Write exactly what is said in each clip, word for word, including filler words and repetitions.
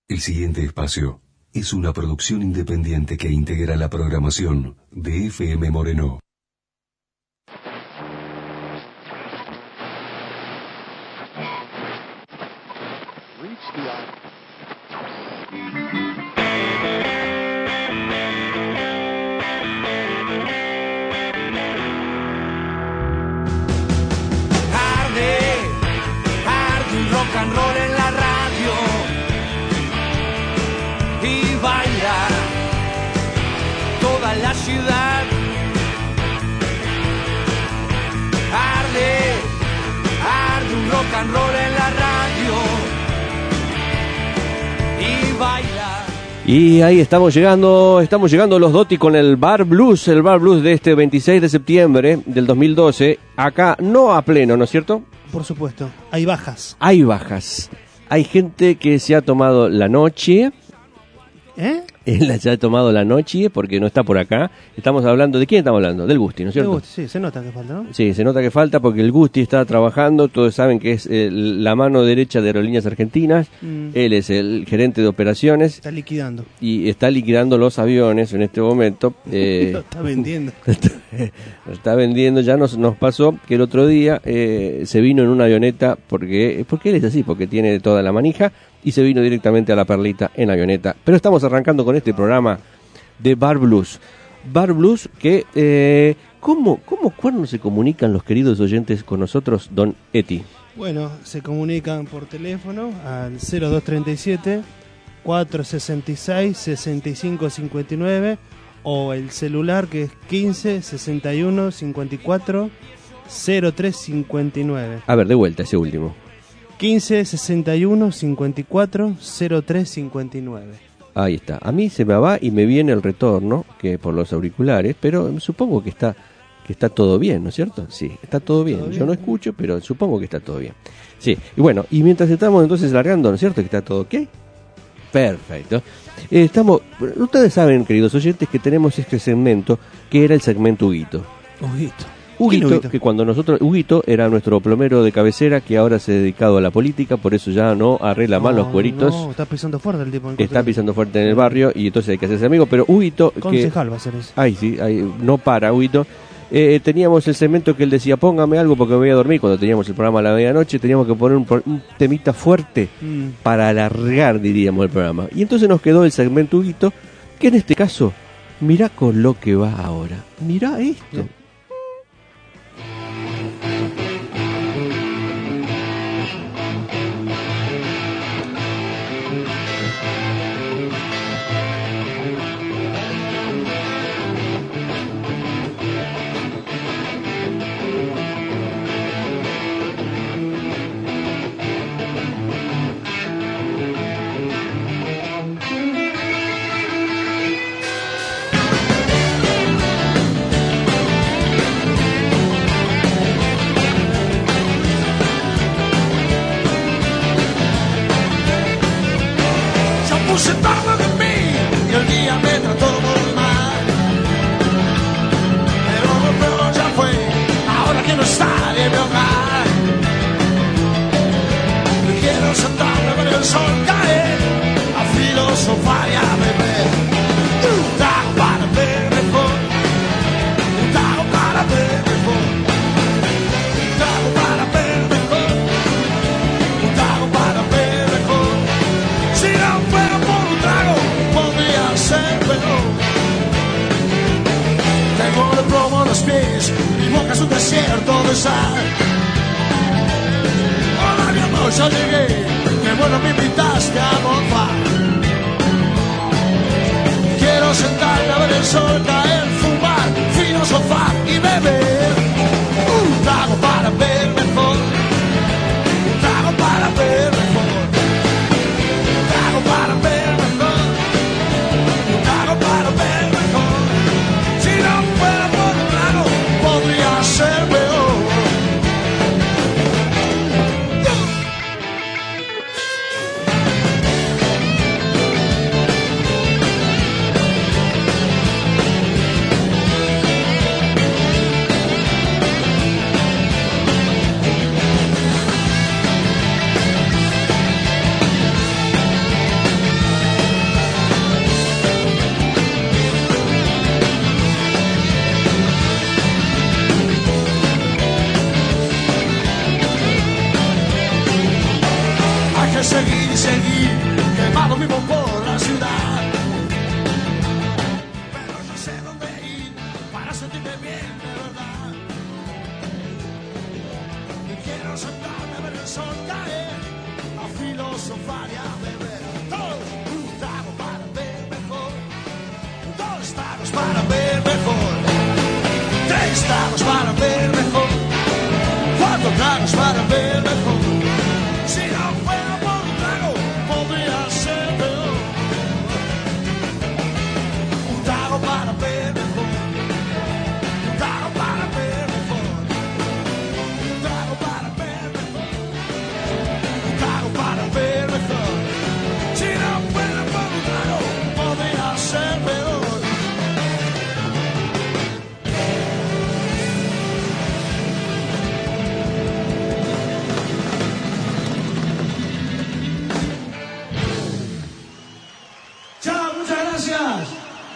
El siguiente espacio es una producción independiente que integra la programación de F M Moreno. Arde, arde un rock and roll en la radio y baila toda la ciudad. Arde, arde un rock and roll en la radio y baila. Y ahí estamos llegando, estamos llegando los Doti con el Bar Blues, el Bar Blues de este veintiséis de septiembre del dos mil doce, acá no a pleno, ¿no es cierto? Por supuesto, hay bajas. Hay bajas, hay gente que se ha tomado la noche, ¿Eh? él se ha tomado la noche porque no está por acá, estamos hablando, ¿de quién estamos hablando? Del Gusti, ¿no es cierto? Me gusta, sí, se nota que falta, ¿no? Sí, se nota que falta porque el Gusti está trabajando, todos saben que es eh, la mano derecha de Aerolíneas Argentinas, Mm. él es el gerente de operaciones Está liquidando. y está liquidando los aviones en este momento. eh, Lo está vendiendo. Lo está vendiendo, ya nos, nos pasó que el otro día eh, se vino en una avioneta, porque, porque él es así, porque tiene toda la manija, y se vino directamente a la Perlita en avioneta. Pero estamos arrancando con este programa de Bar Blues. Bar Blues que, eh, ¿cómo, ¿cómo cuernos se comunican los queridos oyentes con nosotros, don Eti? Bueno, se comunican por teléfono al cero dos treinta y siete, cuatrocientos sesenta y seis, sesenta y cinco cincuenta y nueve o el celular que es quince, sesenta y uno, cincuenta y cuatro, cero tres cincuenta y nueve. A ver, de vuelta ese último. quince, sesenta y uno, cincuenta y cuatro, cero tres cincuenta y nueve. Ahí está. A mí se me va y me viene el retorno, que por los auriculares, pero supongo que está que está todo bien, ¿no es cierto? Sí, está todo bien. ¿Todo bien? Yo no escucho, pero supongo que está todo bien. Sí, y bueno, y mientras estamos entonces largando, ¿no es cierto? Que está todo ok. Perfecto. Eh, estamos, ustedes saben, queridos oyentes, que tenemos este segmento que era el segmento Huguito. Huguito. Huguito, ¿Quién Huguito? que cuando nosotros, Huguito era nuestro plomero de cabecera que ahora se ha dedicado a la política, por eso ya no arregla mal los cueritos. No, está pisando fuerte el tipo. en Está contra- pisando fuerte en el barrio y entonces hay que hacerse amigo, pero Huguito, que Concejal va a ser ese. ay sí, ay, no para Huguito. Eh, teníamos el segmento que él decía, póngame algo porque me voy a dormir. Cuando teníamos el programa a la medianoche, teníamos que poner un, pro- un temita fuerte Mm. para alargar, diríamos, el programa. Y entonces nos quedó el segmento Huguito, que en este caso, mirá con lo que va ahora. Mirá esto. Yo puse todo de mí y el día me trató muy mal. Pero lo peor ya fue, ahora que no está en mi hogar. Me quiero sentarme a ver el sol caer, a filosofar y a beber. Un trago para ver mejor, un trago para ver mejor, un trago para ver mejor, un trago para ver mejor. Si no fuera por un trago, podría ser peor. Tengo el plomo en los pies, mi boca es un desierto de sal. Hola mi amor, ya llegué, qué bueno me invitaste a morfar. Quiero sentarme a ver el sol caer, fumar, filosofar y beber. Un trago para ver mejor, un trago para ver mejor. Un trago para ver mejor, un trago para ver mejor. Si no fuera por un trago, podría ser peor. seguir y seguir, quemado vivo por la ciudad. Pero no sé dónde ir para sentirme bien de verdad. Y quiero sentarme a ver el sol caer, a filosofar y a beber. Todo un trago para ver mejor, dos tragos para ver mejor, tres tragos para ver mejor, cuatro tragos para ver mejor. Si no fuera por un trago, podría ser peor. Un trago para ver mejor, un trago para ver mejor, un trago para ver mejor, un trago para ver mejor. Si no fuera por un trago, podría ser peor. Chao, muchas gracias.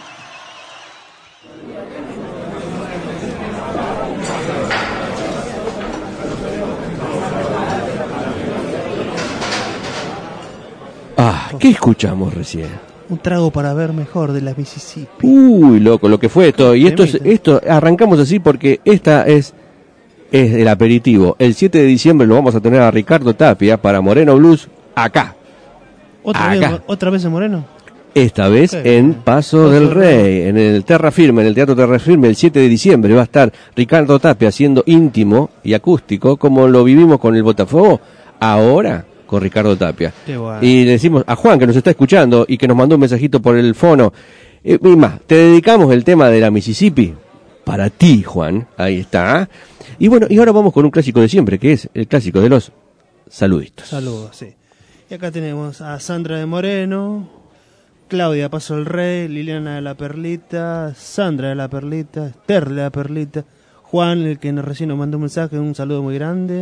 Ah, ¿qué escuchamos recién? Un trago para ver mejor de la Mississippi. Uy, loco, lo que fue esto. Y esto es, Temita. esto, arrancamos así porque esta es, es el aperitivo. El siete de diciembre lo vamos a tener a Ricardo Tapia para Moreno Blues acá. ¿Otra Acá. vez, ¿Otra vez en Moreno? Esta vez Qué en bien. Paso Paso del del Rey, en el Terra Firme, en el Teatro Terra Firme, el siete de diciembre va a estar Ricardo Tapia haciendo íntimo y acústico, como lo vivimos con el Botafogo, ahora con Ricardo Tapia. Qué bueno. Y le decimos a Juan, que nos está escuchando y que nos mandó un mensajito por el fono, eh, y más, te dedicamos el tema de la Mississippi para ti, Juan, ahí está. Y bueno, y ahora vamos con un clásico de siempre, que es el clásico de los saluditos. Saludos, sí. Y acá tenemos a Sandra de Moreno, Claudia Paso del Rey, Liliana de la Perlita, Sandra de la Perlita, Esther de la Perlita, Juan, el que nos recién nos mandó un mensaje, un saludo muy grande,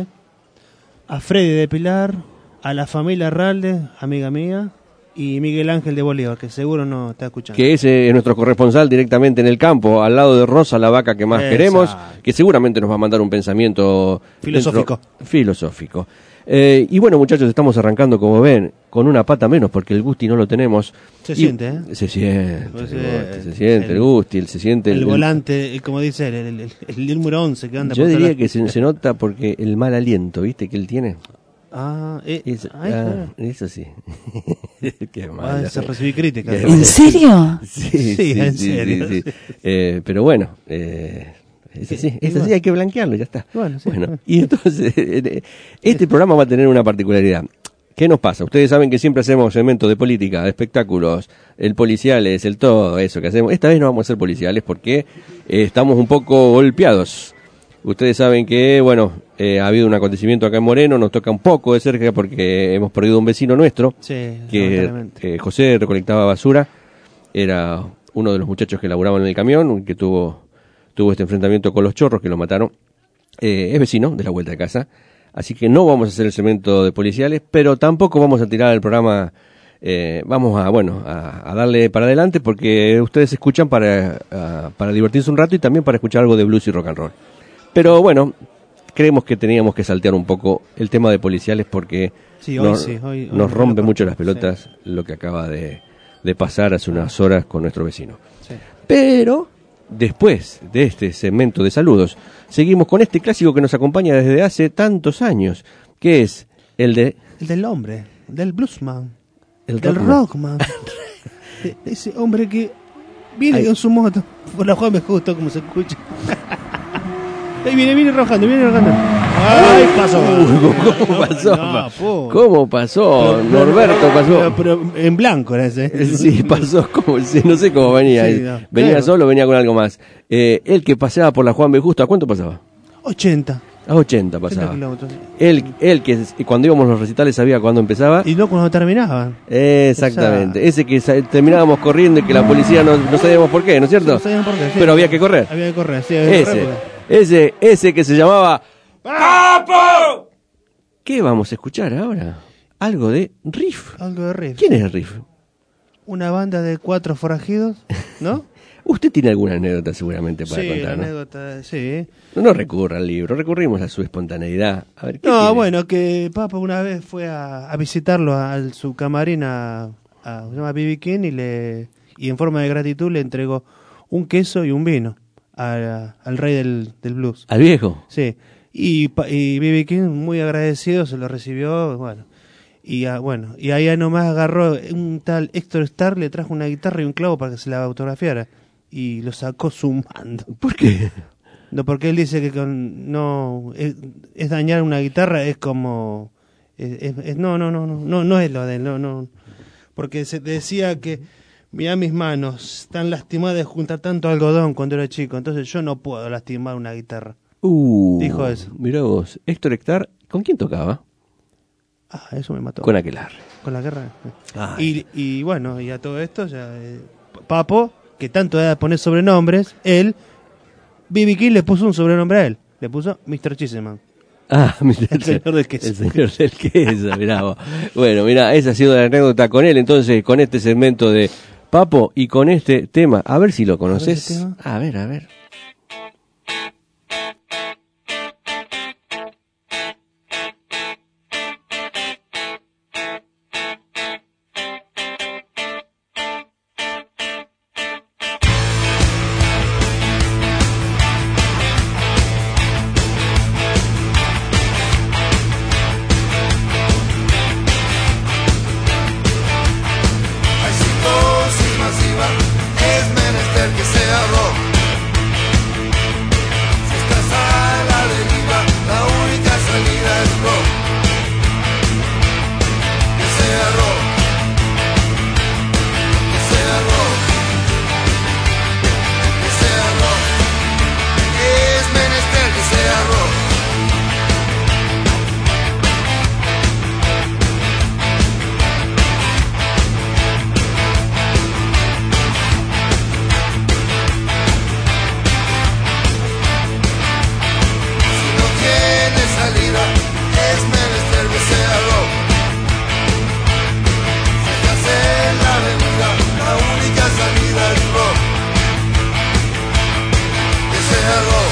a Freddy de Pilar, a la familia Ralde, amiga mía, y Miguel Ángel de Bolívar, que seguro no está escuchando. Que ese es nuestro corresponsal directamente en el campo, al lado de Rosa, la vaca que más Exacto. queremos, que seguramente nos va a mandar un pensamiento Filosófico. dentro- filosófico. Eh, y bueno, muchachos, estamos arrancando, como ven, con una pata menos, porque el Gusti no lo tenemos. Se Y- siente, ¿eh? Se siente, Pues, el eh, Gusti, se siente, el, el- Gusti, el- se siente El volante, el- como dice él, el, el, el número once que anda Yo por diría todas que las- se, se nota porque el mal aliento, ¿viste? Que él tiene. Ah, eh, Eso, ay, ah, eso sí. Qué ah, mal. se recibí crítica. Qué- ¿En serio? Sí, Sí, en serio. sí, sí. Eh, pero bueno, eh, es así, es así, hay que blanquearlo, ya está. Bueno, sí. y entonces, eh, este programa va a tener una particularidad. ¿Qué nos pasa? Ustedes saben que siempre hacemos segmentos de política, de espectáculos, el policiales, el todo eso que hacemos. Esta vez no vamos a ser policiales porque eh, estamos un poco golpeados. Ustedes saben que, bueno, eh, ha habido un acontecimiento acá en Moreno, nos toca un poco de cerca porque hemos perdido un vecino nuestro, Sí, que lamentablemente. eh, José recolectaba basura, era uno de los muchachos que laburaban en el camión, que tuvo, tuvo este enfrentamiento con los chorros que lo mataron. Eh, es vecino de la vuelta de casa, así que no vamos a hacer el segmento de policiales, pero tampoco vamos a tirar el programa, eh, vamos a, bueno, a, a darle para adelante porque ustedes escuchan para, a- para divertirse un rato y también para escuchar algo de blues y rock and roll. Pero bueno, creemos que teníamos que saltear un poco el tema de policiales porque Sí, hoy nos, sí, hoy- hoy nos me rompe lo mucho corto, las pelotas lo que acaba de, de pasar hace unas Ah. horas con nuestro vecino. Sí. Pero después de este segmento de saludos, seguimos con este clásico que nos acompaña desde hace tantos años, que es el de El del hombre, del bluesman, el del rockman. rockman. De ese hombre que viene Ay. con su moto. Por la Juan me justo como se escucha. Ahí viene, viene rojando, viene rojando. ¡Ay, pasó! Uy, ¿cómo pasó? No, po. ¿Cómo pasó? Norberto pasó. Pero, pero en blanco era ese. Sí, pasó como, sí, no sé cómo venía. Sí, no, venía claro. solo, venía con algo más. Eh, él que paseaba por la Juan B. Justo, ¿a cuánto pasaba? ochenta. A ochenta ochenta pasaba. kilómetros. Él, él que s- cuando íbamos a los recitales sabía cuándo empezaba. Y no cuando terminaban. Exactamente. Ese que sa- terminábamos corriendo y que la policía no, no sabíamos por qué, ¿no es cierto? No sabían por qué, sí. Pero había que correr. Había que correr, sí. Había que Ese, correr ese, ese que se llamaba ¡Papo! ¿Qué vamos a escuchar ahora? Algo de Riff. porque- Algo de riff. ¿Quién es el Riff? Una banda de cuatro forajidos, ¿no? Usted tiene alguna anécdota seguramente para Sí, contar, la ¿no? anécdota, sí. No nos recurra al libro, recurrimos a su espontaneidad. A ver, ¿qué No, tiene? bueno, que Papa una vez fue a, a visitarlo a, a su camarín a, a, se llama B B King y, le, y en forma de gratitud le entregó un queso y un vino a- al rey del, del blues. ¿Al viejo? Sí, y, pa- y B B King muy agradecido se lo recibió, bueno, y ah, bueno, y ahí nomás agarró un tal Héctor Starr, le trajo una guitarra y un clavo para que se la autografiara y lo sacó sumando. ¿Por qué? No, porque él dice que con, no es, es dañar una guitarra es como es, es- es- no no no no no no es lo de él, no no porque se decía que mira mis manos están lastimadas de juntar tanto algodón cuando era chico, entonces yo no puedo lastimar una guitarra. Uh, Dijo eso. Mirá vos, Héctor Hectar, ¿con quién tocaba? Ah, eso me mató. Con Aquelarre. Con la guerra. Ay. Y, y bueno, y a todo esto ya eh, Papo, que tanto era poner sobrenombres, él B B King le puso un sobrenombre a él, le puso mister Chiseman. Ah, mirá, El señor del queso. El señor del queso, mirá vos. Bueno, mirá, esa ha sido la anécdota con él, entonces, con este segmento de Papo y con este tema. A ver si lo conoces. ese tema. A ver, a ver. Hay psicosis masiva, es menester que sea rock. Si estás a la deriva, la única salida es rock. Que sea rock. Que sea rock. Que sea rock. Es menester que sea rock. Si no tiene salida, es menester que sea rock. Si estás en la avenida, la única salida es rock. Que sea rock.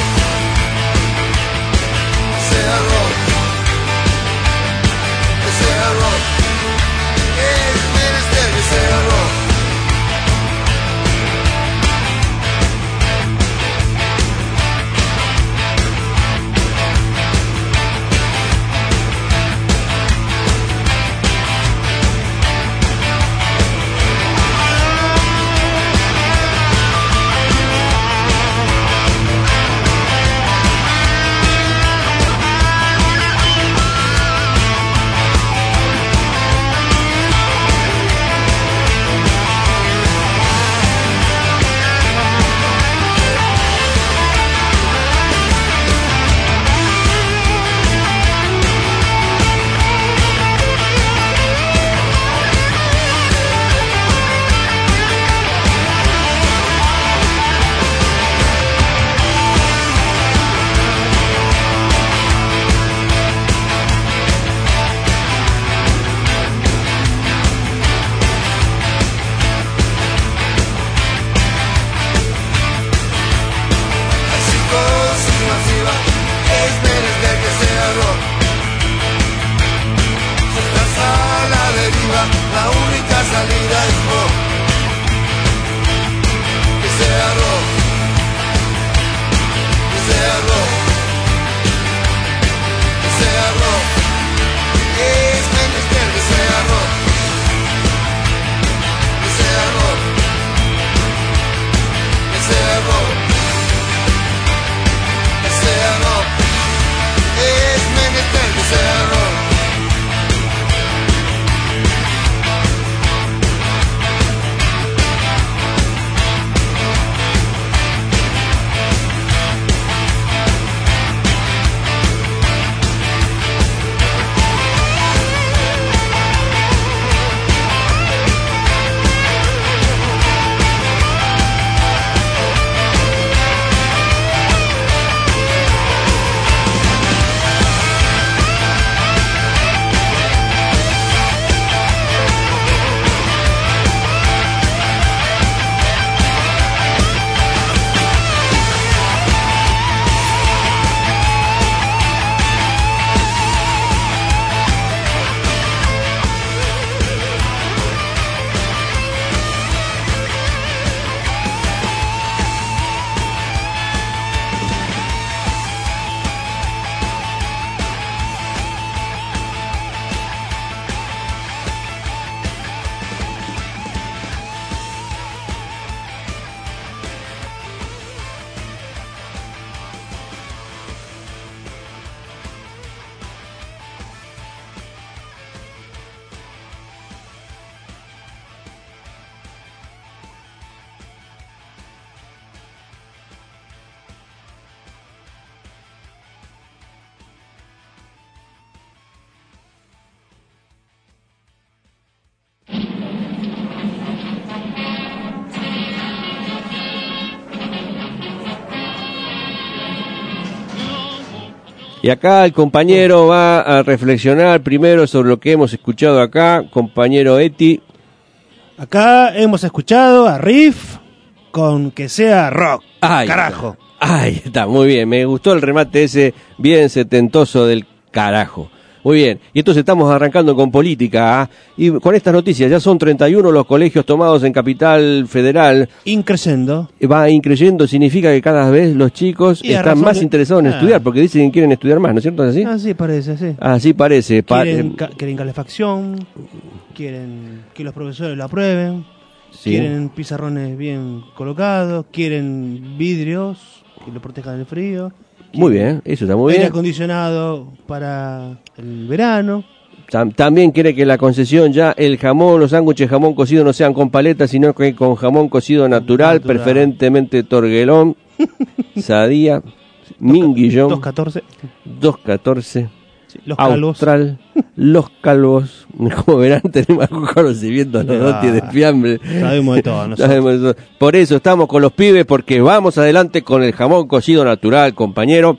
Que sea rock. Que sea rock. Es menester que sea rock. Hay psicosis masiva, es menester que sea rock. Si estás a la deriva, la única salida es rock. Que sea rock. Que sea rock. Que sea rock. Es menester que sea rock. Que sea rock. Que sea rock. Que sea rock, es menester que sea rock. Y acá el compañero va a reflexionar primero sobre lo que hemos escuchado acá. Compañero Eti. Acá hemos escuchado a Riff con Que sea rock. Ay, Carajo. Ahí está, muy bien. Me gustó el remate ese bien setentoso del carajo. Muy bien, y entonces estamos arrancando con política, ¿ah? Y con estas noticias, ya son treinta y uno los colegios tomados en Capital Federal. Increyendo. Va increyendo, significa que cada vez los chicos Y a están razón más de- interesados en Ah. estudiar, porque dicen que quieren estudiar más, ¿no es cierto? ¿Es así? Así parece, sí. Así parece. Pa- Quieren, eh, ca- quieren calefacción, quieren que los profesores lo aprueben, sí. quieren pizarrones bien colocados, quieren vidrios que lo protejan del frío. Muy bien, eso está muy Aire bien. acondicionado para el verano. Tam- También quiere que la concesión ya el jamón, los sándwiches de jamón cocido no sean con paleta, sino que con jamón cocido natural, Natural. preferentemente torguelón, sadía, minguillón, dos catorce. dos catorce, Sí, los calvos. austral, los calvos. Como verán, tenemos algún conocimiento los Ah, dotis de fiambre. Sabemos de todo nosotros. Sabemos eso. Por eso estamos con los pibes, porque vamos adelante con el jamón cocido natural, compañero.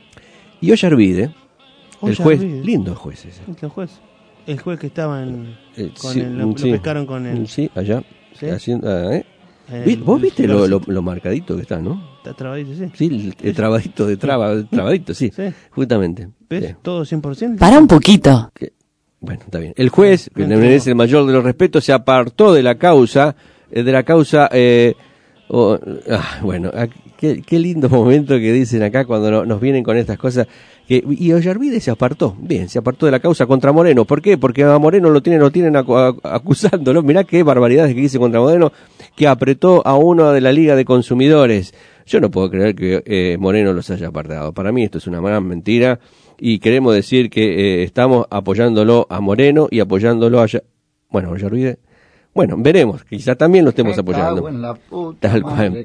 Y hoy Arvide, el Oye, juez, Arvide. lindo el juez ese. El juez. El juez que estaba en. Eh, Con sí, el- lo, lo sí. pescaron con el. Sí, allá. ¿Sí? Haciendo, ah, ¿eh? en Vi- el- ¿Vos viste lo, lo, el- lo marcadito que está, no? Está trabadito, sí. Sí, el, el trabadito de traba, el trabadito, sí, Sí. justamente. ¿Ves? Sí. Todo cien por ciento. Para un poquito. Que- bueno, está bien. El juez, que Me le entregó. merece el mayor de los respetos, se apartó de la causa, eh, de la causa, eh, oh, ah, bueno, ah, qué, qué lindo momento que dicen acá cuando no- nos vienen con estas cosas. Que, y Ollarvide se apartó, bien, se apartó de la causa contra Moreno. ¿Por qué? Porque a Moreno lo tienen, lo tienen acu- a- acusándolo. Mirá qué barbaridades que dice contra Moreno, que apretó a uno de la Liga de Consumidores. Yo no puedo creer que eh, Moreno los haya apartado. Para mí esto es una gran mentira y queremos decir que eh, estamos apoyándolo a Moreno y apoyándolo a... Ya- Bueno, Ollarvide, bueno, veremos, quizá también lo estemos apoyando. Tal cual.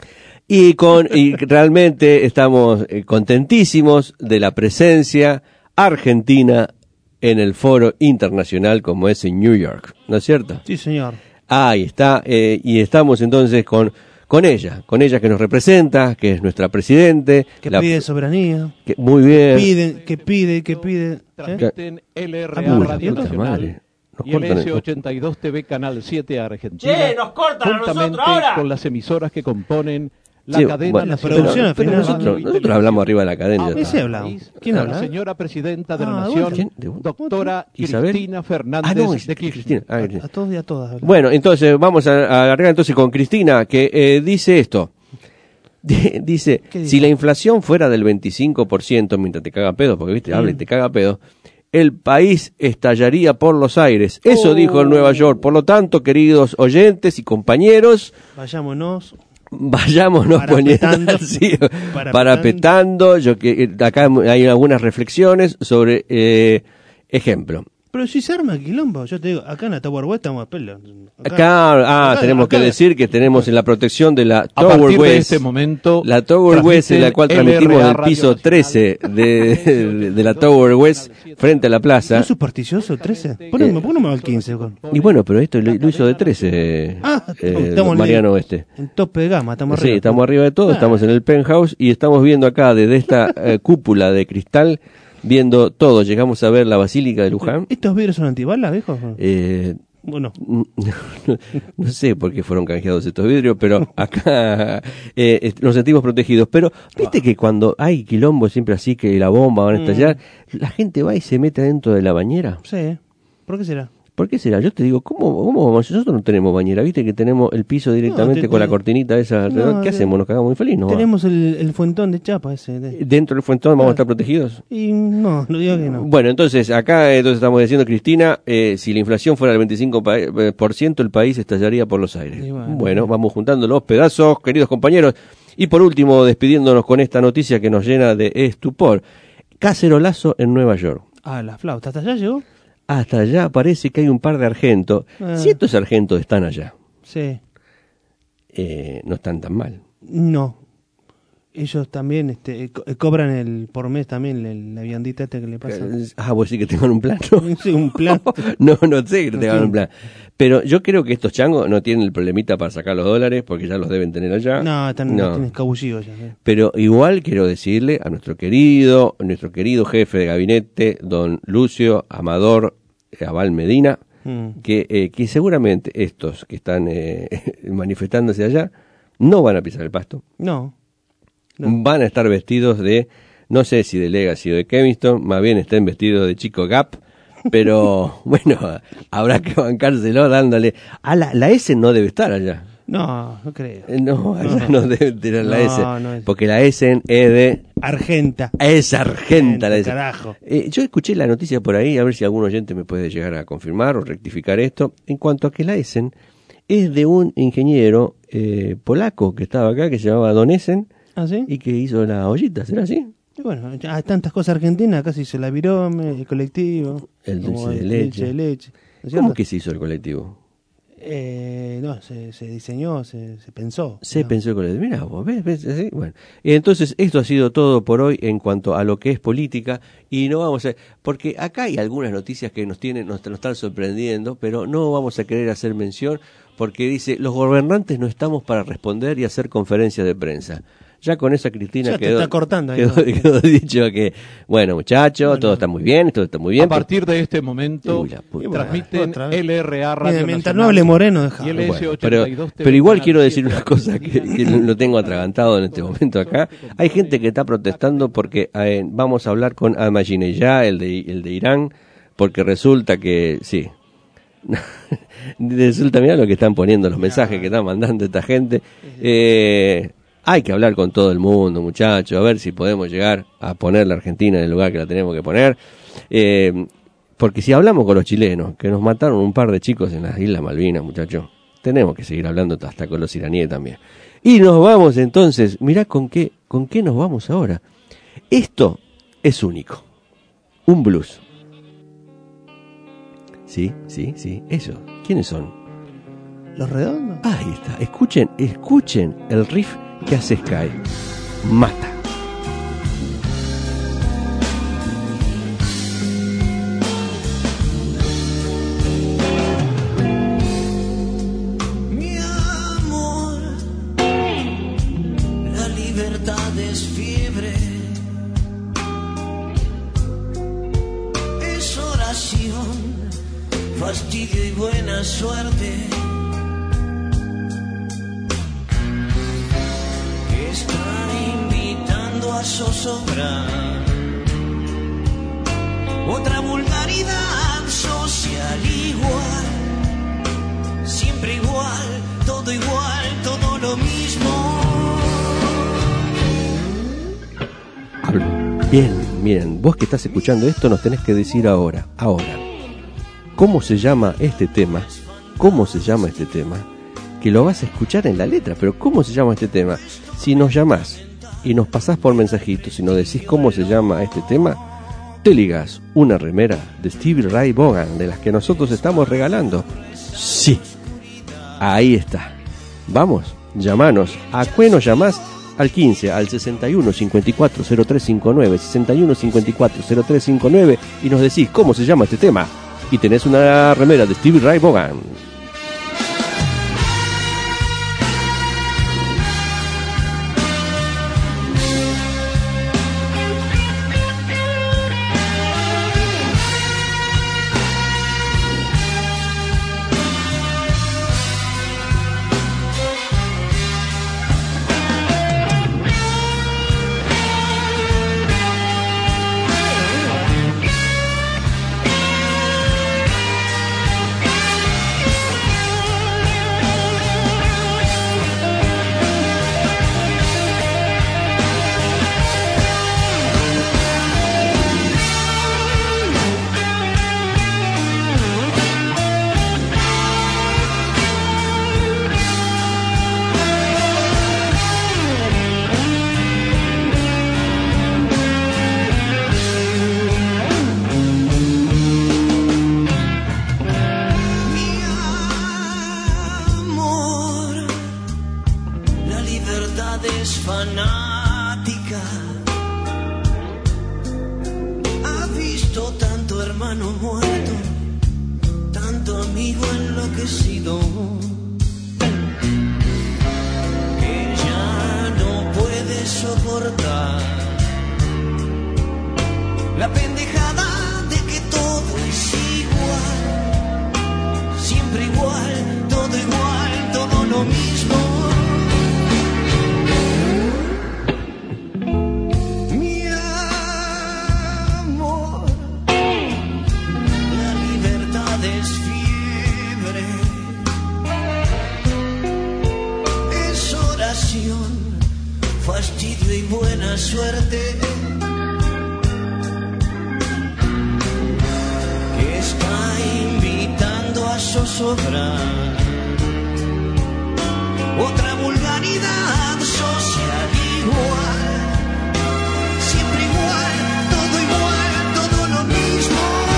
Y con y realmente estamos eh, contentísimos de la presencia argentina en el foro internacional como es en New York, ¿no es cierto? Sí, señor. Ahí está, eh, y estamos entonces con con ella, con ella que nos representa, que es nuestra presidente, Que la- pide soberanía. que- muy bien. Piden, que pide, que pide. ¿eh? Transmiten L R A Ah, puta, Radio puta Nacional madre. Nos y el cortan el- S ochenta y dos T V Canal siete Argentina. Che, nos cortan a juntamente nosotros ahora. con las emisoras que componen la Sí, cadena bueno, nacional. pero- producción, de al final, radio nosotros, y nosotros hablamos arriba de la cadena. televisión. Ese hablamos. ¿Quién La habla? señora presidenta de la Ah, Nación, bueno. ¿Quién? ¿De- doctora Isabel? Cristina Fernández Ah, no, de es Kirchner. Cristina. Ah, A, Cristina. a todos y a todas. ¿verdad? Bueno, entonces vamos a, a alargar entonces con Cristina, que eh, dice esto. Di- dice, ¿Qué dice? si la inflación fuera del veinticinco por ciento, mientras te caga pedo, porque viste, habla y te caga pedo, el país estallaría por los aires. Eso Oh. dijo en Nueva York. Por lo tanto, queridos oyentes y compañeros, Vayámonos. vayámonos poniendo Parapetando. así, Parapetando. parapetando. Yo que eh, acá hay algunas reflexiones sobre eh, ejemplo. Pero si se arma quilombo, yo te digo, acá en la Tower West estamos a pelo. Acá, ah, acá- tenemos acá- que decir que tenemos en la protección de la A Tower partir de West, este momento, la Tower West en la cual transmiten transmitimos L R A del Radio piso Nacional. trece de, de, de la Tower West frente a la ¿No plaza. es supersticioso el trece? Poneme, poneme al quince. Con. Y bueno, pero esto lo, lo hizo de trece, Ah, eh, estamos en Mariano el- Oeste. En tope de gama, estamos Sí, arriba. estamos arriba de todo, Ah. estamos en el penthouse y estamos viendo acá desde esta eh, cúpula de cristal, viendo todo. Llegamos a ver la Basílica de Luján. ¿Estos vidrios son antibalas, viejo? Eh, Bueno, no, no sé por qué fueron canjeados estos vidrios, pero acá eh, est- nos sentimos protegidos. Pero viste que cuando hay quilombo siempre así, que la bomba van a estallar, la gente va y se mete dentro de la bañera. sí. ¿Por qué será? ¿Por qué será? Yo te digo, ¿cómo, cómo vamos? Nosotros no tenemos bañera, viste que tenemos el piso directamente te- con la te- cortinita esa alrededor. No, ¿Qué te- hacemos? ¿Nos cagamos muy feliz? ¿No? Tenemos el, el fuentón de chapa ese. de- ¿Dentro del fuentón vamos a Ah. estar protegidos? Y no, no digo que no. Bueno, entonces, acá eh, entonces estamos diciendo, Cristina, eh, si la inflación fuera del veinticinco por ciento, el país estallaría por los aires. Y bueno. Bueno, vamos juntando los pedazos, queridos compañeros. Y por último, despidiéndonos con esta noticia que nos llena de estupor. Cacerolazo en Nueva York. Ah, la flauta, ¿hasta allá llegó? Hasta allá parece que hay un par de sargentos. Ah. Si estos sargentos están allá, Sí. eh, no están tan mal. No. ellos también este, co- cobran el por mes también el- la viandita esta que le pasa. Ah, vos sí que tengan un plan. ¿No? Sí, un plan. No, no sé que No tengan tiene. un plan. Pero yo creo que estos changos no tienen el problemita para sacar los dólares porque ya los deben tener allá. No, están, No. están escabullidos ya. ¿eh? Pero igual quiero decirle a nuestro querido, nuestro querido jefe de gabinete, don Lucio Amador Aval Medina, Mm. que, eh, que seguramente estos que están eh, manifestándose allá no van a pisar el pasto. No. No. Van a estar vestidos de, no sé si de Legacy o de Kevinston, más bien estén vestidos de Chico Gap, pero bueno, habrá que bancárselo dándole. Ah, la, la S no debe estar allá. No, no creo. Eh, No, allá no, debe tener la No, S, no es. porque la S es de... Argenta. Es argenta la S. Carajo. Eh, yo escuché la noticia por ahí, a ver si algún oyente me puede llegar a confirmar o rectificar esto, en cuanto a que la Essen es de un ingeniero eh, polaco que estaba acá, que se llamaba Don Essen, ¿Ah, sí? y que hizo la ollita, ¿será así? Y bueno, ya hay tantas cosas argentinas, acá se hizo la virome, el colectivo. El como dulce de el leche. de leche. ¿No es ¿Cómo cierto? que se hizo el colectivo? Eh, no, se, se diseñó, se, se pensó. Se ¿no? pensó el colectivo. Mirá vos, ¿ves? ¿Ves? ¿Sí? Bueno. Y entonces esto ha sido todo por hoy en cuanto a lo que es política y no vamos a... Porque acá hay algunas noticias que nos tienen, nos, nos están sorprendiendo, pero no vamos a querer hacer mención porque dice, los gobernantes no estamos para responder y hacer conferencias de prensa. Ya con esa Cristina Ya te quedó, está cortando ahí, quedó, ¿no? quedó dicho que, bueno muchachos, Bueno. todo está muy bien, todo está muy bien. A partir de este momento Uy, la puta. transmiten Otra vez. L R A Radio Mira, mientras Nacional no hable Moreno, deja. y el Bueno, S ochenta pero, y dos T V pero igual Canal quiero decir siete. una cosa que, que lo tengo atragantado en este momento acá. Hay gente que está protestando porque eh, vamos a hablar con Ahmadinejad, el de, el de Irán, porque resulta que, sí, resulta, mira lo que están poniendo, los mensajes que están mandando esta gente. Eh, hay que hablar con todo el mundo, muchachos, a ver si podemos llegar a poner la Argentina en el lugar que la tenemos que poner. Eh, porque si hablamos con los chilenos, que nos mataron un par de chicos en las Islas Malvinas, muchachos, tenemos que seguir hablando hasta con los iraníes también. Y nos vamos entonces, mirá con qué, con qué nos vamos ahora. Esto es único. Un blues. Sí, sí, sí, eso. ¿Quiénes son? ¿Los redondos? Ahí está. Escuchen, escuchen el riff que hace Sky. Mata. Mi amor, la libertad es fiebre, es oración, fastidio y buena suerte, que está invitando a zozobrar otra vulgaridad social igual. Siempre igual, todo igual, todo lo mismo. Bien, miren, vos que estás escuchando esto nos tenés que decir ahora, ahora, ¿cómo se llama este tema? ¿Cómo se llama este tema? Que lo vas a escuchar en la letra, pero ¿cómo se llama este tema? Si nos llamás y nos pasás por mensajitos y nos decís cómo se llama este tema, te ligás una remera de Stevie Ray Vaughan, de las que nosotros estamos regalando. Sí, ahí está. Vamos, llamanos. ¿A qué nos llamás? Al quince, al sesenta y uno, cincuenta y cuatro, cero tres cincuenta y nueve, sesenta y uno, cincuenta y cuatro, cero tres cincuenta y nueve y nos decís cómo se llama este tema. Y tenés una remera de Stevie Ray Vaughan. Mi amor, la libertad es fanática. enloquecido, que ya no puede soportar la pendejada de que todo es igual, siempre igual, todo igual, todo lo mismo. Mi amor, la libertad es fiebre, es oración, fastidio y buena suerte. Zozobrar otra vulgaridad social igual, siempre igual, todo igual, todo lo mismo.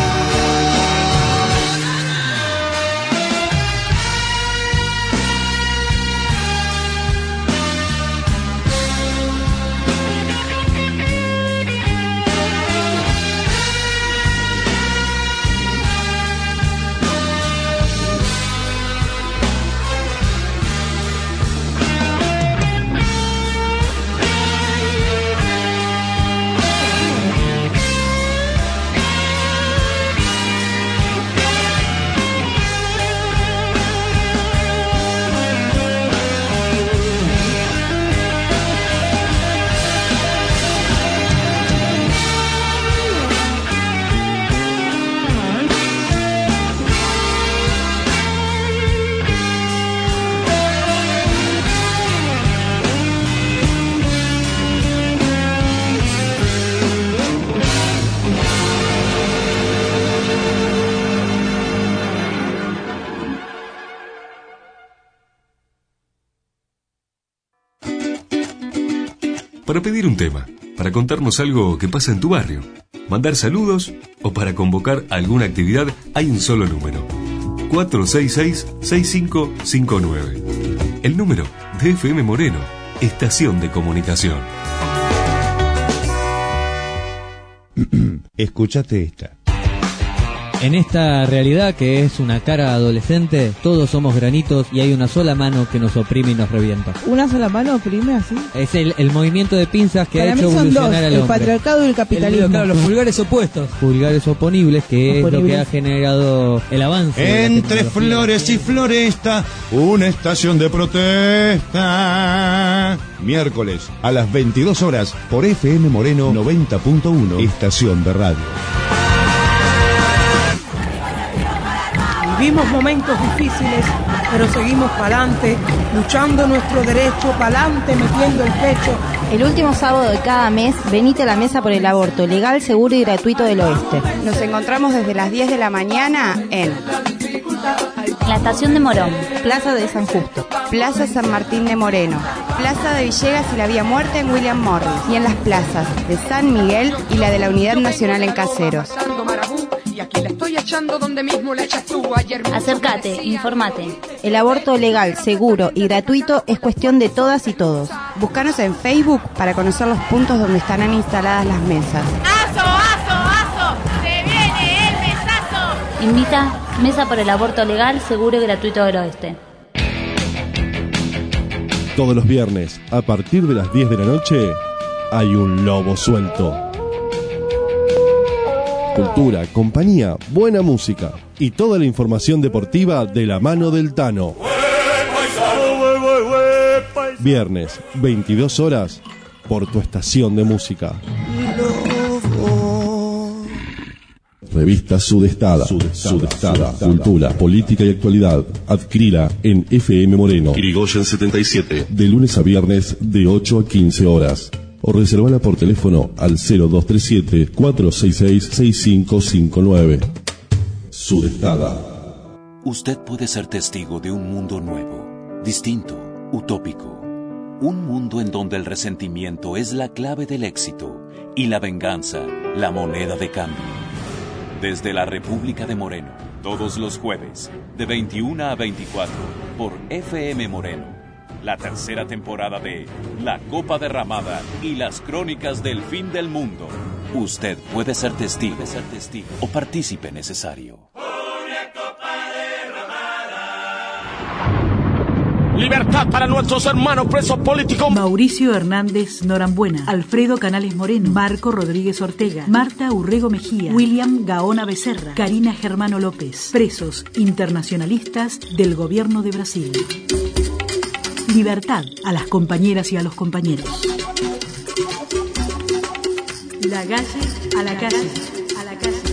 Para pedir un tema, para contarnos algo que pasa en tu barrio, mandar saludos o para convocar alguna actividad, hay un solo número: cuatro seis seis, seis cinco cinco nueve. El número de F M Moreno, estación de comunicación. Escúchate esta. En esta realidad que es una cara adolescente, todos somos granitos y hay una sola mano que nos oprime y nos revienta. ¿Una sola mano oprime así? Es el, el movimiento de pinzas que Para ha hecho mí son evolucionar dos, al el hombre. patriarcado y el capitalismo. El, claro, los pulgares opuestos. Pulgares oponibles, que oponibles. Es lo que ha generado el avance. Entre flores y floresta, una estación de protesta. Miércoles a las veintidós horas por F M Moreno noventa punto uno, estación de radio. Vivimos momentos difíciles, pero seguimos pa'lante, luchando nuestro derecho, pa'lante, metiendo el pecho. El último sábado de cada mes, venite a la mesa por el aborto legal, seguro y gratuito del oeste. Nos encontramos desde las diez de la mañana en la estación de Morón, Plaza de San Justo, Plaza San Martín de Moreno, Plaza de Villegas y la Vía Muerta en William Morris, y en las plazas de San Miguel y la de la Unidad Nacional en Caseros. Y aquí la estoy echando donde mismo la echas tú ayer. Acércate, informate. El aborto legal, seguro y gratuito es cuestión de todas y todos. Búscanos en Facebook para conocer los puntos donde estarán instaladas las mesas. ¡Aso, aso, aso! ¡Se viene el mesazo! Invita Mesa por el Aborto Legal, Seguro y Gratuito del Oeste. Todos los viernes, a partir de las diez de la noche, hay un lobo suelto. Cultura, compañía, buena música y toda la información deportiva de la mano del Tano. Viernes, veintidós horas, por tu estación de música. Revista Sudestada. Sudestada. Sudestada. Cultura, política y actualidad. Adquirila en F M Moreno. Irigoyen setenta y siete. De lunes a viernes, de ocho a quince horas. O reservala por teléfono al cero dos tres siete, cuatro seis seis, seis cinco cinco nueve. Sudestada. Usted puede ser testigo de un mundo nuevo, distinto, utópico. Un mundo en donde el resentimiento es la clave del éxito y la venganza, la moneda de cambio. Desde la República de Moreno, todos los jueves, de veintiuna a veinticuatro, por F M Moreno. La tercera temporada de La Copa Derramada y las Crónicas del Fin del Mundo. Usted puede ser testigo, ser testigo o partícipe necesario. Una copa derramada Libertad para nuestros hermanos presos políticos. Mauricio Hernández Norambuena, Alfredo Canales Moreno, Marco Rodríguez Ortega, Marta Urrego Mejía, William Gaona Becerra, Karina Germano López, presos internacionalistas del gobierno de Brasil. Libertad a las compañeras y a los compañeros. La calle a la calle, a la calle.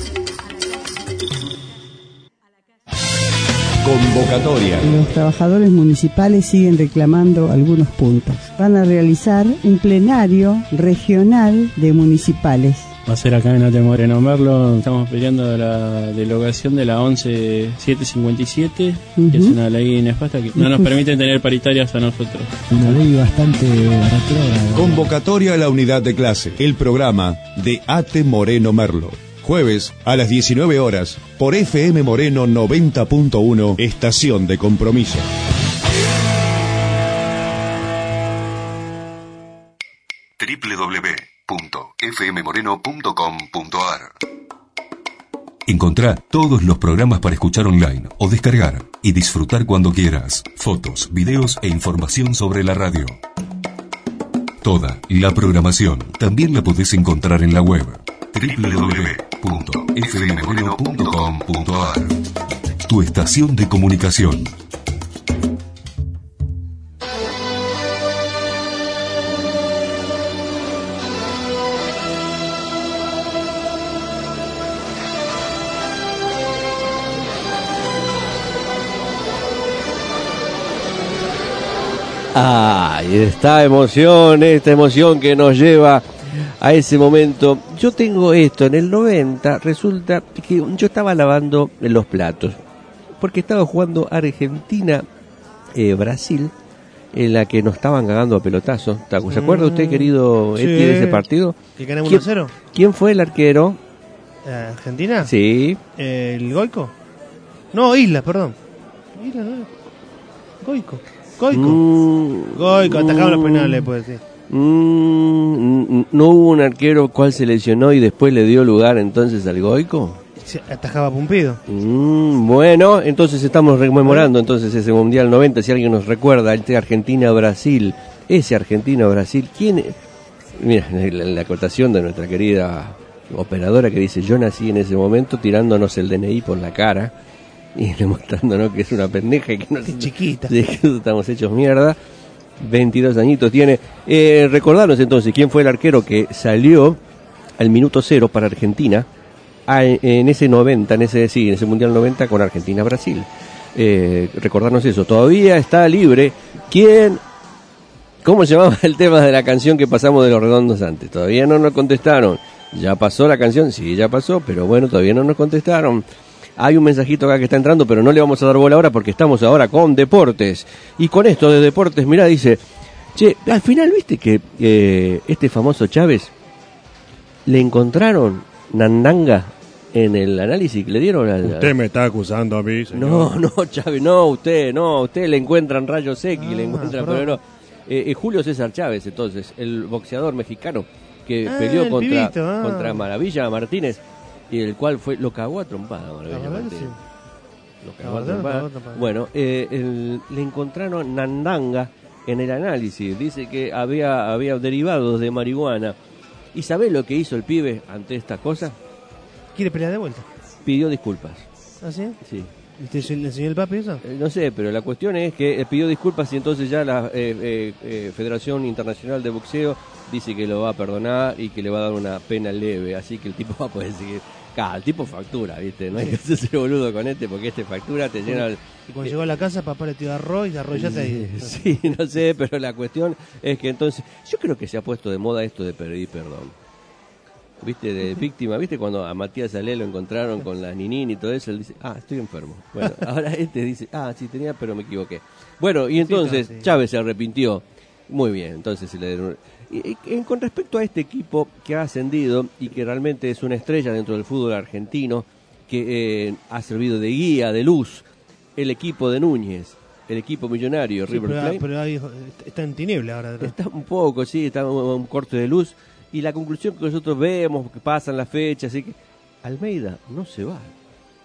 Convocatoria. Los trabajadores municipales siguen reclamando algunos puntos. Van a realizar un plenario regional de municipales. Va a ser acá en Ate Moreno Merlo. Estamos peleando la derogación de la once mil setecientos cincuenta y siete, uh-huh. que es una ley nefasta que no nos permite tener paritarias a nosotros. Una ley bastante retrógrada. Convocatoria a la unidad de clase. El programa de Ate Moreno Merlo. Jueves a las diecinueve horas por F M Moreno noventa punto uno, Estación de Compromiso. doble u doble u doble u punto f m moreno punto com punto a r. Encontrá todos los programas para escuchar online o descargar y disfrutar cuando quieras. Fotos, videos e información sobre la radio. Toda la programación también la podés encontrar en la web doble u doble u doble u punto f m moreno punto com punto a r. Tu estación de comunicación. Ay, esta emoción, esta emoción que nos lleva a ese momento. Yo tengo esto, en el noventa resulta que yo estaba lavando los platos, porque estaba jugando Argentina eh, Brasil, en la que nos estaban cagando a pelotazos. ¿Se acuerda usted, querido Sí. Eti, de ese partido? ¿Que ganamos uno a cero? ¿Quién fue el arquero? Eh, ¿Argentina? Sí. Eh, ¿El Goico? No, Isla, perdón. Isla, no. Goico. Goico. Mm, Goico, atajaba mm, los penales, pues sí. Mm, ¿no hubo un arquero cual se lesionó y después le dio lugar entonces al Goico? Se atajaba Pumpido. Mm, bueno, entonces estamos rememorando entonces ese Mundial noventa, si alguien nos recuerda, este Argentina-Brasil, ese Argentina-Brasil, ¿quién? Mira, la, la acotación de nuestra querida operadora que dice, yo nací en ese momento tirándonos el D N I por la cara y demostrándonos que es una pendeja y que no es chiquita, de que estamos hechos mierda. veintidós añitos tiene. Eh, recordarnos entonces quién fue el arquero que salió al minuto cero para Argentina a, en ese noventa, en ese sí, en ese Mundial noventa con Argentina-Brasil. Eh, recordarnos eso. Todavía está libre. ¿Quién? ¿Cómo se llamaba el tema de la canción que pasamos de Los Redondos antes? Todavía no nos contestaron. ¿Ya pasó la canción? Sí, ya pasó, pero bueno, todavía no nos contestaron. Hay un mensajito acá que está entrando, pero no le vamos a dar bola ahora porque estamos ahora con deportes. Y con esto de deportes, mirá, dice, che, al final viste que eh, este famoso Chávez le encontraron Nandanga en el análisis que le dieron al... Usted me está acusando a mí, señor. No, no, Chávez, no, usted, no, usted le encuentran rayos X, Ah, le encuentran, perdón. pero no. Eh, eh, Julio César Chávez, entonces, el boxeador mexicano que Ah, peleó el contra, pibito, ah. contra Maravilla Martínez, y el cual fue, lo cagó a trompada Maravilla La verdad que Martínez. sí. Lo cagó a La verdad, trompada. lo cagó a trompada. Bueno, eh, el- le encontraron Nandanga en el análisis, dice que había, había derivados de marihuana. ¿Y sabés lo que hizo el pibe ante esta cosa? ¿Quiere pelear de vuelta? Pidió disculpas. ¿Ah, sí? Sí. ¿Y te le enseñó el papi eso? Eh, No sé, pero la cuestión es que eh, pidió disculpas y entonces ya la eh, eh, eh, Federación Internacional de Boxeo dice que lo va a perdonar y que le va a dar una pena leve, así que el tipo va a poder seguir. Claro, el tipo factura, ¿viste? No hay que hacerse boludo con este porque este factura te llena el... Y cuando llegó a la casa, papá le tiró arroz y arrollaste ahí. Sí, no sé, pero la cuestión es que entonces... Yo creo que se ha puesto de moda esto de pedir perdón. ¿Viste? De víctima, ¿viste? Cuando a Matías Alé lo encontraron con la ninín y todo eso, él dice, ah, estoy enfermo. Bueno, ahora este dice, ah, sí tenía, pero me equivoqué. Bueno, y entonces Sí, no, sí. Chávez se arrepintió. Muy bien, entonces se le dieron... Y, y con respecto a este equipo que ha ascendido y que realmente es una estrella dentro del fútbol argentino, que eh, ha servido de guía, de luz, el equipo de Núñez, el equipo millonario, Sí, River pero, Plate. pero ahí está en tiniebla ahora. Está un poco, sí, está un, un corte de luz. Y la conclusión que nosotros vemos, que pasan las fechas, así que Almeida no se va.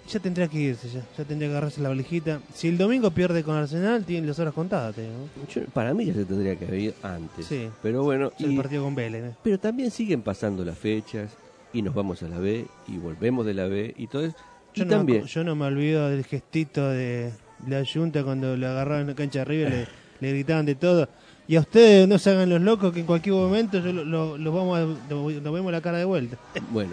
Ya tendría que irse, ya, ya tendría que agarrarse la valijita. Si el domingo pierde con Arsenal, tiene las horas contadas, ¿no? Yo- para mí ya se tendría que haber ido antes. Sí. Pero bueno, Es el y- partido con Vélez, ¿eh? pero también siguen pasando las fechas y nos vamos a la B y volvemos de la B y todo eso. Y Yo no, también, me, acu- yo no me olvido del gestito de la Junta cuando le agarraron en la cancha de arriba y le, le gritaban de todo. Y a ustedes no se hagan los locos que en cualquier momento yo lo, lo- lo vamos a, lo- nos vemos la cara de vuelta. bueno,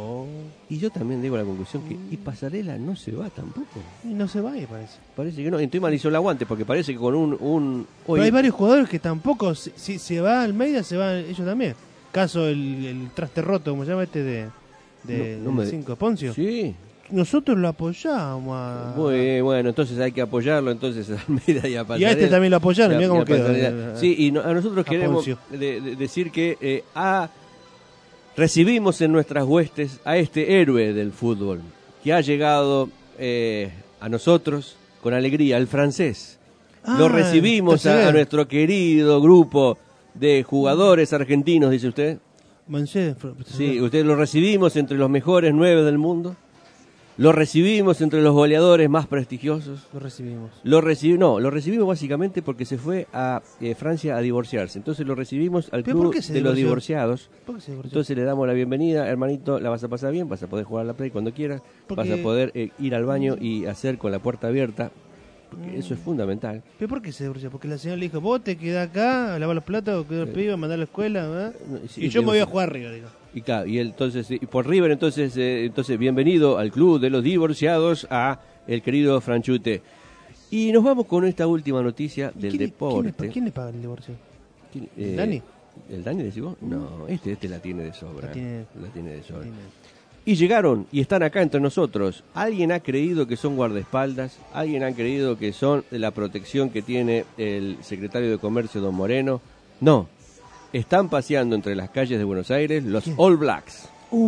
y yo también digo la conclusión que y Pasarela no se va tampoco. Y no se va ahí, parece. Parece que no, entonces mal hizo el aguante porque parece que con un... un Pero hay varios jugadores que tampoco, si, si se va Almeida, se van ellos también. Caso el, el traste roto, como se llama este de, de, No, no me- cinco Poncio. Sí. Nosotros lo apoyamos a... Muy bueno, entonces hay que apoyarlo entonces a Almeida y a Pasarela. Y a este también lo apoyaron, Y a- mirá cómo y a quedó. Pasarela. Sí, y no- a nosotros A queremos Poncio. de- de- decir que eh, a- recibimos en nuestras huestes a este héroe del fútbol que ha llegado eh, a nosotros con alegría, el francés. Ah, Lo recibimos a, Trezeguet. a nuestro querido grupo de jugadores argentinos, dice usted. Manché, Sí, usted lo recibimos entre los mejores nueve del mundo. Lo recibimos entre los goleadores más prestigiosos. Lo recibimos. Lo recibi- no, lo recibimos básicamente porque se fue a eh, Francia a divorciarse. Entonces lo recibimos al ¿Pero club por qué se de los divorció? divorciados. ¿Por qué se divorció? Entonces le damos la bienvenida, hermanito, la vas a pasar bien, vas a poder jugar a la Play cuando quieras, Porque- vas a poder eh, ir al baño y hacer con la puerta abierta, porque eso es fundamental. ¿Pero por qué se divorció? Porque la señora le dijo, vos te quedás acá, a lavar los platos, o quedó el pibe, mandar a la escuela, ¿verdad? sí, y yo digo, me voy a sí. jugar arriba, digo. Y, claro, y él, entonces, y por River, entonces, eh, entonces, bienvenido al club de los divorciados, a el querido Franchute. Y nos vamos con esta última noticia del ¿Quién, deporte. ¿quién, le, quién le paga el divorcio? ¿Quién, ¿El eh, Dani? ¿El Dani decís vos? No, este, este la tiene de sobra. La tiene- La tiene de sobra. tiene- Y llegaron y están acá entre nosotros. ¿Alguien ha creído que son guardaespaldas? ¿Alguien ha creído que son de la protección que tiene el secretario de Comercio, don Moreno? No. Están paseando entre las calles de Buenos Aires los All Blacks. Uf.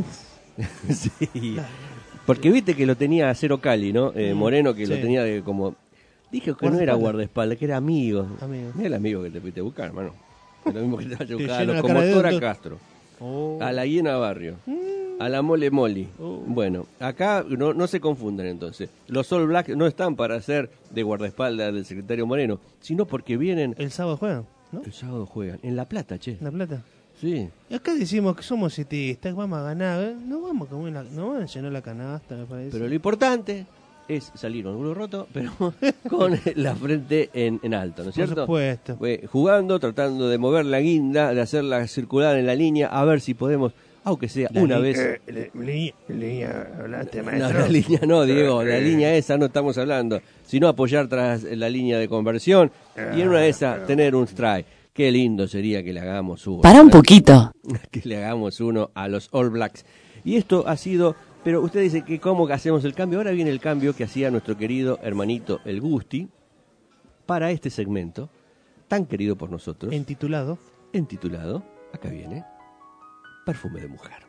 Sí. Porque viste que lo tenía Cero Cali, ¿no? Eh, Mm, Moreno, que sí. lo tenía de como... Dije que no era Guardaespaldas. guardaespaldas, que era amigo. Amigo. Mira el amigo que te fuiste a buscar, hermano. Es lo mismo que te vaya a Te buscar a llena los la cara de Comotora dedos. Castro. Oh. A la Hiena Barrio. A la Mole Moli. Oh. Bueno, acá no, no se confundan entonces. Los All Blacks no están para ser de guardaespaldas del secretario Moreno, sino porque vienen... El sábado juegan, ¿no? El sábado juegan. En La Plata, che. ¿En La Plata? Sí. Y acá decimos que somos citistas, que vamos a ganar, ¿eh? No vamos a comer la, no van a llenar la canasta, me parece. Pero lo importante es salir con el culo roto, pero con la frente en, en alto, ¿no es Por cierto? supuesto. Eh, jugando, tratando de mover la guinda, de hacerla circular en la línea, a ver si podemos, aunque sea La una li- vez... eh, le- línea, línea, hablaste, No, maestro. la línea no, Diego, la Eh, línea esa no estamos hablando, sino apoyar tras la línea de conversión y en una de esas tener un strike. Qué lindo sería que le hagamos uno. Para un poquito. Que le hagamos uno a los All Blacks. Y esto ha sido, pero usted dice que cómo hacemos el cambio. Ahora viene el cambio que hacía nuestro querido hermanito el Gusti para este segmento tan querido por nosotros. Entitulado. Entitulado, acá viene, Perfume de Mujer.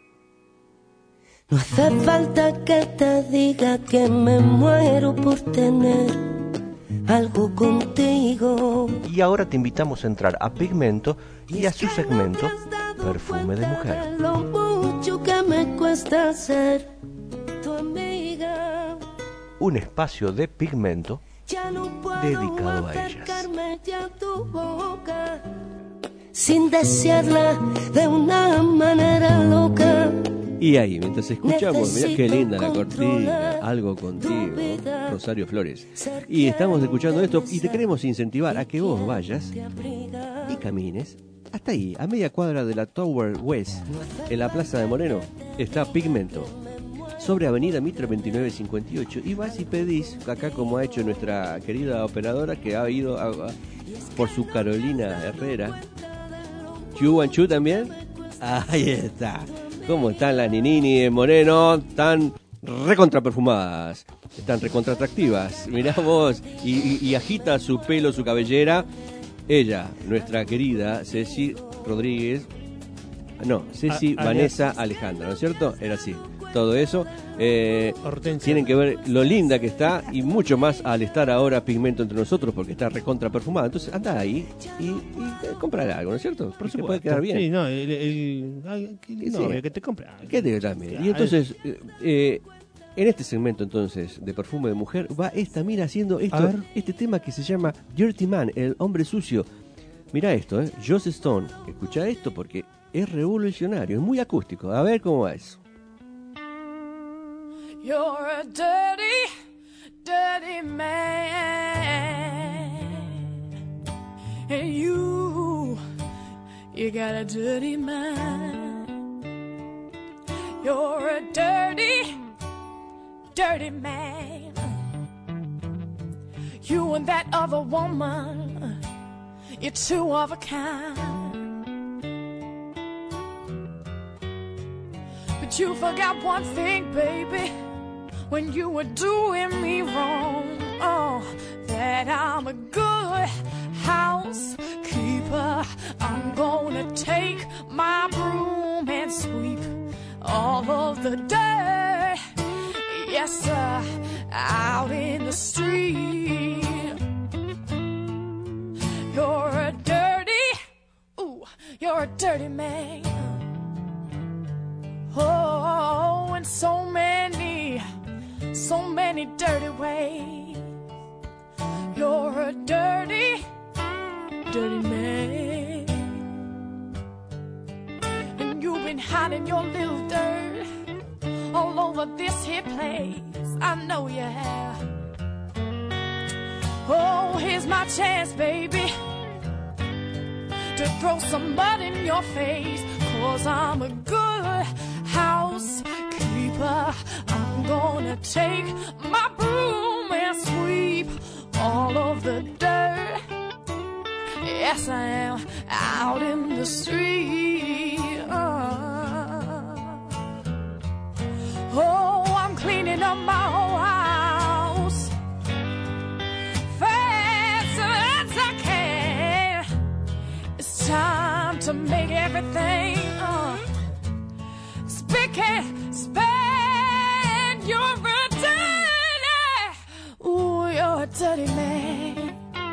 No hace falta que te diga que me muero por tener algo contigo. Y ahora te invitamos a entrar a Pigmento y a su segmento Perfume de Mujer. Lo mucho que me cuesta ser tu amiga. Un espacio de Pigmento Ya no puedo dedicado a ellas. acercarme ya a tu boca sin desearla de una manera loca. Y ahí, mientras escuchamos, mirá qué linda la Necesito cortina, controlar algo contigo, tu vida. Rosario Flores. Y estamos escuchando esto y te queremos incentivar a que vos vayas y camines hasta ahí, a media cuadra de la Tower West, en la Plaza de Moreno, está Pigmento, sobre Avenida Mitre veintinueve cincuenta y ocho. Y vas y pedís, acá como ha hecho nuestra querida operadora, que ha ido a- a- por su Carolina Herrera. Chu Chu también. Ahí está. ¿Cómo están las Ninini de Moreno? Están recontra perfumadas, están recontra atractivas. Mirá vos, y, y- y agita su pelo, su cabellera. Ella, nuestra querida Ceci Rodríguez. No, Ceci A- Vanessa Alejandra, ¿no es cierto? Era así. Todo eso. Eh, Hortensia. tienen que ver lo linda que está y mucho más al estar ahora Pigmento entre nosotros porque está recontra perfumada. Entonces anda ahí y, y eh, comprar algo, ¿no es cierto? Por supuesto. Puede quedar bien. Sí, no, el, el, ay, qué Sí. novio que te compra. ¿Qué te también? Claro. Y entonces, eh, eh, En este segmento entonces de Perfume de Mujer va esta, mira, haciendo esto, A ver. este tema que se llama Dirty Man, el hombre sucio. Mira esto, ¿eh? Joss Stone. Escucha esto porque es revolucionario, es muy acústico. A ver cómo va eso. You're a dirty, dirty man. And you, you got a dirty mind. You're a dirty, dirty man. You and that other woman, you're two of a kind. But you forgot one thing, baby, when you were doing me wrong. Oh, that I'm a good housekeeper. I'm gonna take my broom and sweep all of the dirt, yes sir, out in the street. You're a dirty, ooh, you're a dirty man. Oh, in so many, so many dirty ways. You're a dirty, dirty man. And you've been hiding your little dirt all over this here place. I know you have. Oh, here's my chance, baby, to throw some mud in your face. Cause I'm a good housekeeper. I'm gonna take my broom and sweep all of the dirt, yes I am, out in the street. uh. Oh, I'm cleaning up my whole house fast as I can. It's time to make everything uh, spick and span. You're a dirty, ooh, you're a dirty man.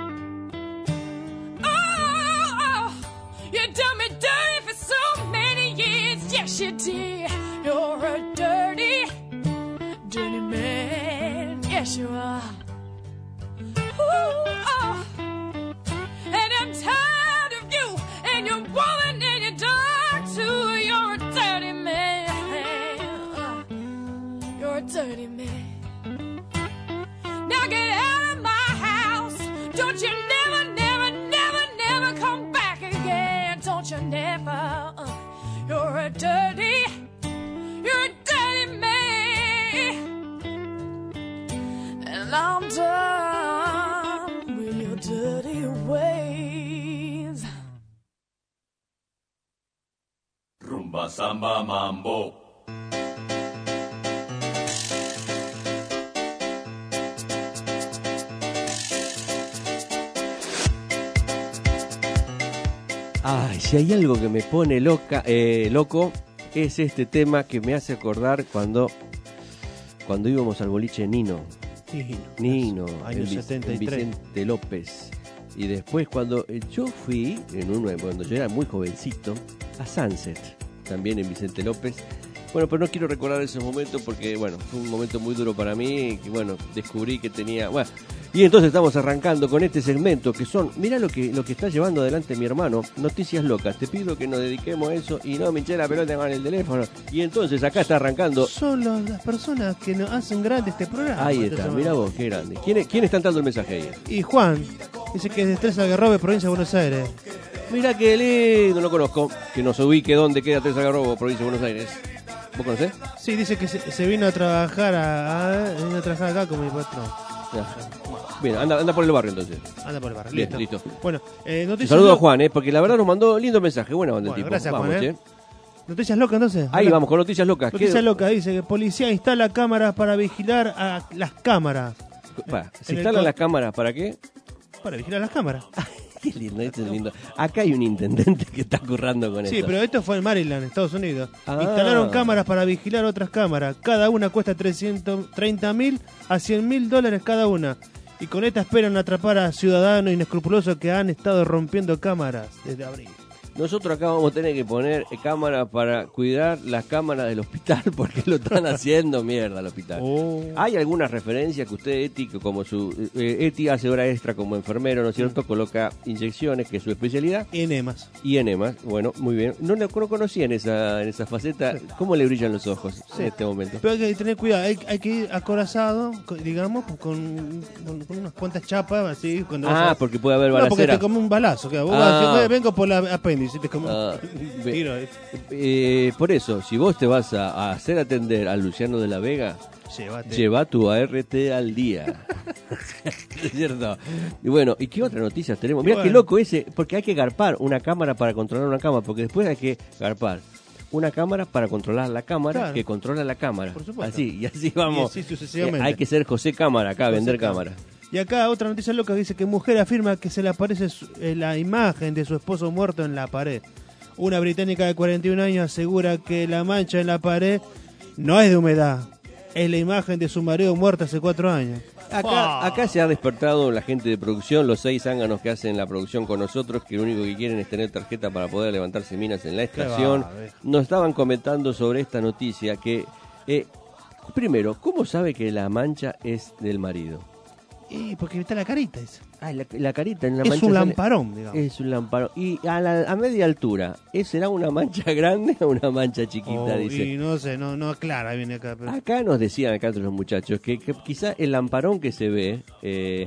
Oh, oh, you done me dirty for so many years, yes you did. You're a dirty, dirty man, yes you are. Ooh, oh, and I'm tired of you and your woman and your dog too. You're a dirty man. You're a dirty man. Now get out of my house. Don't you never, never, never, never come back again. Don't you never. Uh, you're a dirty, you're a dirty man. And I'm done with your dirty ways. Rumba, samba, mambo. Ay, si hay algo que me pone loca, eh, loco, es este tema que me hace acordar cuando cuando íbamos al boliche Nino. Sí, Nino, años en, setenta y en tres. Vicente López. Y después cuando eh, yo fui, en uno, cuando yo era muy jovencito, a Sunset, también en Vicente López. Bueno, pero no quiero recordar esos momentos porque, bueno, fue un momento muy duro para mí, que bueno, descubrí que tenía... Bueno, y entonces estamos arrancando con este segmento que son, mira lo que lo que está llevando adelante mi hermano, Noticias Locas. Te pido que nos dediquemos a eso y no me hinché la pelota con el teléfono. Y entonces acá está arrancando... Son los- las personas que nos hacen grande este programa. Ahí está, mira vos, qué grande. ¿Quién, ¿Quién está dando el mensaje ahí? Y Juan, dice que es de Tres Algarrobe, provincia de Buenos Aires. Mira qué lindo, no lo conozco. Que nos ubique dónde queda Tres Algarrobo, provincia de Buenos Aires. ¿Vos conocés? Sí, dice que se, se vino a trabajar a, a- vino a trabajar acá con mi patrón. Ya. Bien, anda, anda por el barrio entonces. Anda por el barrio, Bien, listo. listo. Bueno, eh, Un noticias saludo a lo- Juan, eh, porque la verdad nos mandó lindo mensaje. Buena onda el Bueno, tipo. gracias, Vamos, Juan, eh. eh. Noticias locas entonces. Ahí Habla- vamos con noticias locas. ¿Qué- Noticias locas, dice que policía instala cámaras para vigilar a las cámaras. Para, ¿se En el instalan co- las cámaras para qué? Para vigilar las cámaras. Qué lindo, esto es lindo. Acá hay un intendente que está currando con Sí, esto. pero esto fue en Maryland, Estados Unidos. Ah. Instalaron cámaras para vigilar otras cámaras. Cada una cuesta trescientos treinta mil a cien mil dólares cada una. Y con esta esperan atrapar a ciudadanos inescrupulosos que han estado rompiendo cámaras desde abril. nosotros acá vamos a tener que poner cámaras para cuidar las cámaras del hospital porque lo están haciendo mierda al hospital. Oh. Hay algunas referencias que usted, Eti, que como su eh, Eti hace hora extra como enfermero, ¿no es cierto? Coloca inyecciones, que es su especialidad. Enemas. Y enemas, bueno, muy bien. No, no, no conocía en esa, en esa faceta. ¿Cómo le brillan los ojos sí. en este momento? Pero hay que tener cuidado, hay, hay que ir acorazado, digamos, con, con, con unas cuantas chapas, así. Cuando ah, a... porque puede haber no, balacera. porque te come un balazo. Que vos ah. vas, vengo por la apéndice, te come ah, un tiro. Eh, por eso, si vos te vas a, a hacer atender a Luciano de la Vega, Llévate. lleva tu A R T al día. ¿Es cierto? Y bueno, ¿y qué otras noticias tenemos? Mira bueno. qué loco ese, porque hay que garpar una cámara para controlar una cámara, porque después hay que garpar una cámara para controlar la cámara, claro. que controla la cámara. Por supuesto. Así, y así vamos. Y así sucesivamente. Eh, hay que ser José Cámara acá, José vender cámara. cámara. Y acá otra noticia loca dice que mujer afirma que se le aparece su, eh, la imagen de su esposo muerto en la pared. Una británica de cuarenta y un años asegura que la mancha en la pared no es de humedad, es la imagen de su marido muerto hace cuatro años. Acá, acá se ha despertado la gente de producción, los seis zánganos que hacen la producción con nosotros, que lo único que quieren es tener tarjeta para poder levantarse minas en la estación. Nos estaban comentando sobre esta noticia que, eh, primero, ¿cómo sabe que la mancha es del marido? Y porque está la carita esa. Ah, la, la carita en la es mancha. Es un lamparón, sale, digamos. Es un lamparón. Y a, la, a media altura, ¿será una mancha grande o una mancha chiquita? Oh, dice. Y no sé, no, no aclara bien acá. Pero... Acá nos decían acá los muchachos que, que quizá el lamparón que se ve... Eh,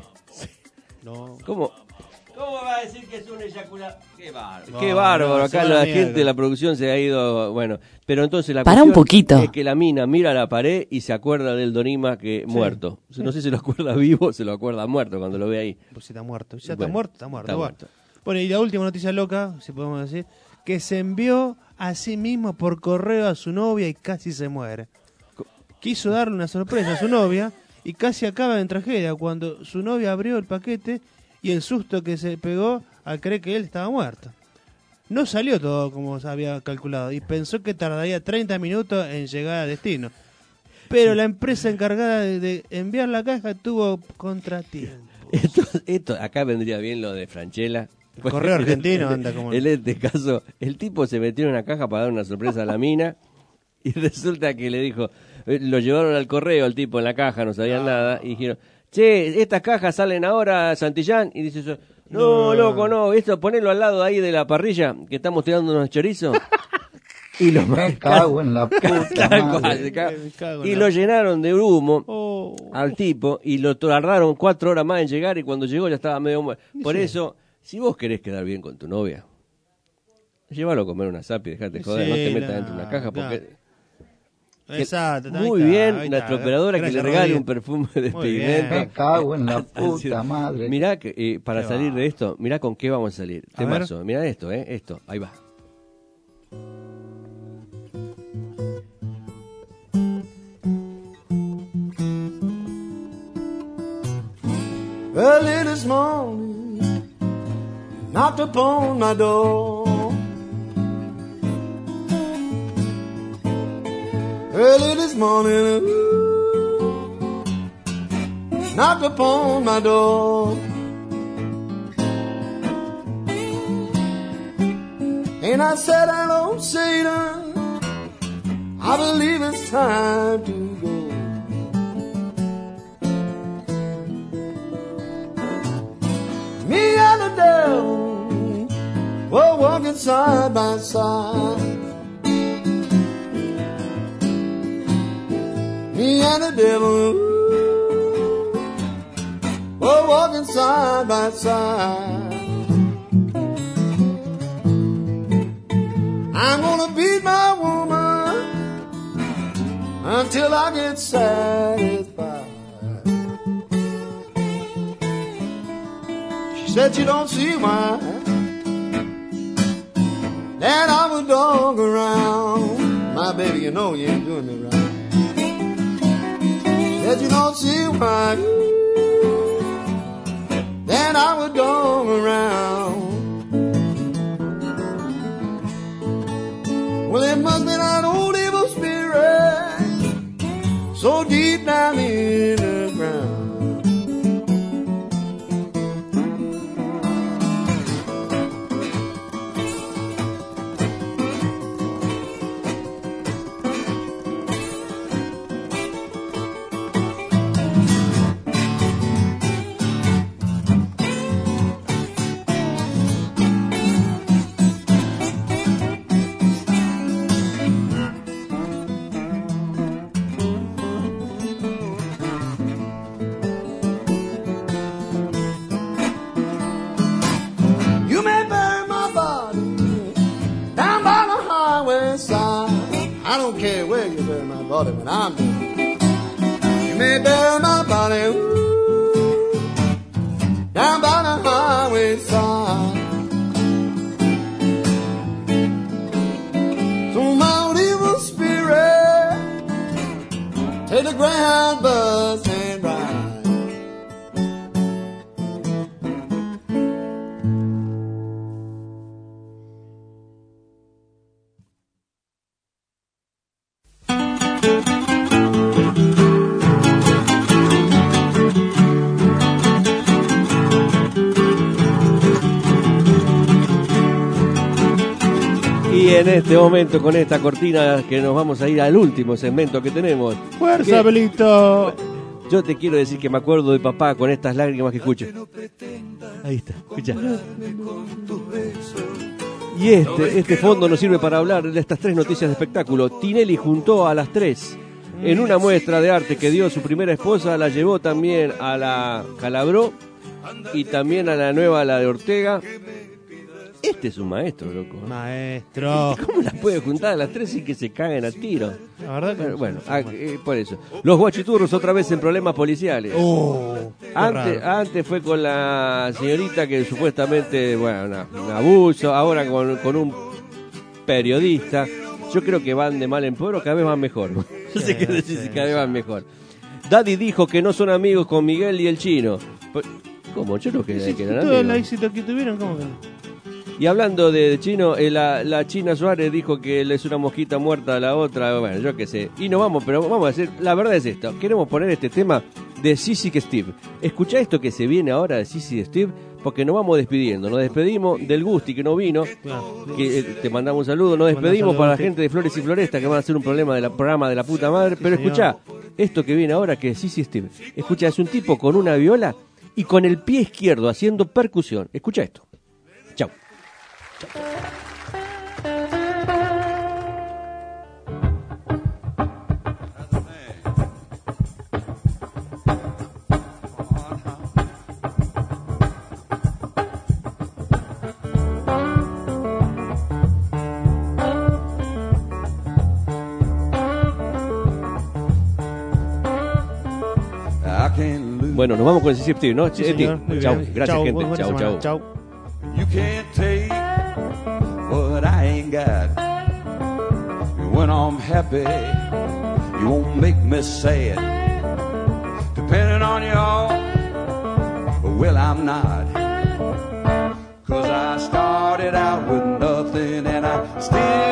no. ¿Cómo? ¿Cómo va a decir que es un eyaculado? Qué bárbaro. No, Qué bárbaro. No, acá la mierda. gente de la producción se ha ido... Bueno, pero entonces la Para un poquito. Es que la mina mira la pared y se acuerda del Donima que sí. muerto. No sé si lo acuerda vivo o se lo acuerda muerto cuando lo ve ahí. Pues si está muerto. Ya bueno, está muerto, está muerto. Está muerto. Bueno, y la última noticia loca, si podemos decir, que se envió a sí mismo por correo a su novia y casi se muere. Quiso darle una sorpresa a su novia y casi acaba en tragedia cuando su novia abrió el paquete y el susto que se pegó al creer que él estaba muerto. No salió todo como se había calculado y pensó que tardaría treinta minutos en llegar a destino. Pero la empresa encargada de, de enviar la caja tuvo contratiempos. Esto, esto, acá vendría bien lo de Franchella. El correo argentino anda como... En este caso, el tipo se metió en una caja para dar una sorpresa a la mina y resulta que le dijo, lo llevaron al correo al tipo en la caja, no sabían ah. nada, y dijeron, che, estas cajas salen ahora, Santillán, y dice eso, no, no, loco, no, esto ponelo al lado ahí de la parrilla, que estamos tirando unos chorizos. Y lo me cago en la puta madre. Y lo llenaron de humo oh. al tipo y lo tardaron cuatro horas más en llegar y cuando llegó ya estaba medio muerto. Por sí. eso, si vos querés quedar bien con tu novia, llévalo a comer una zap y dejate joder, sí, no te metas nah, dentro de una caja porque... Nah. Exacto, muy está, bien, está, nuestra está, operadora está, que le regale un perfume de pigmento. Me cago en la puta madre. Mirá, que, eh, para Qué salir va. de esto, mirá con qué vamos a salir. A Temazo, mirá esto, eh, esto, ahí va. Early this morning, knocked upon my door. Early this morning, ooh, knocked upon my door. And I said, hello, Satan, I believe it's time to go. Me and the devil were walking side by side. Me and the devil ooh, were walking side by side. I'm gonna beat my woman until I get satisfied. Said you don't see why that I'm a dog around. My baby, you know you ain't doing it right. Said you don't see why that I'm a dog around. Well, it must be that old evil spirit so deep down in the ground. don't care where you bury my body when I'm dead. You may bury my body, ooh, down by the highway side. So my old evil spirit, take the Greyhound bus and ride. Y en este momento, con esta cortina, que nos vamos a ir al último segmento que tenemos. ¡Fuerza, Belito! Yo te quiero decir que me acuerdo de papá con estas lágrimas que escucho. Ahí está, escucha. Y este, este fondo nos sirve para hablar de estas tres noticias de espectáculo. Tinelli juntó a las tres en una muestra de arte que dio su primera esposa, la llevó también a la Calabró y también a la nueva, la de Ortega. Este es un maestro, loco. Maestro. ¿Cómo las puede juntar a las tres sin que se caguen a tiro? La verdad que Bueno, bueno ah, eh, por eso. Los guachiturros otra vez en problemas policiales. Oh, antes, antes fue con la señorita que supuestamente, bueno, una- un abuso. Ahora con, con un periodista. Yo creo que van de mal en peor o cada vez van mejor. No sé qué decir si cada vez van mejor. Daddy dijo que no son amigos con Miguel y el Chino. Pero- ¿Cómo? Yo no quería que eran todo el amigos. éxito que tuvieron, ¿cómo que no? Y hablando de, de Chino, eh, la, la China Suárez dijo que le es una mosquita muerta a la otra, bueno, yo qué sé. Y no vamos, pero vamos a decir, la verdad es esto, queremos poner este tema de Sissy Steve. Escuchá esto que se viene ahora de Sissy Steve, porque nos vamos despidiendo. Nos despedimos del Gusti que no vino, que eh, te mandamos un saludo. Nos despedimos saludo, para la Gusti. gente de Flores y Floresta, que van a hacer un problema del programa de la puta madre. Pero señor. escuchá, esto que viene ahora que es Sissy Steve. Escuchá, es un tipo con una viola y con el pie izquierdo haciendo percusión. Escuchá esto. Chau. Bueno, nos vamos con el Steve, ¿no? Sí, Eti, señor. Muy chau, bien. gracias Chau, gente, buena chau, semana. chau. Chau. You can't take what I ain't got. When I'm happy, you won't make me sad. Depending on you, well, I'm not. Cause I started out with nothing and I still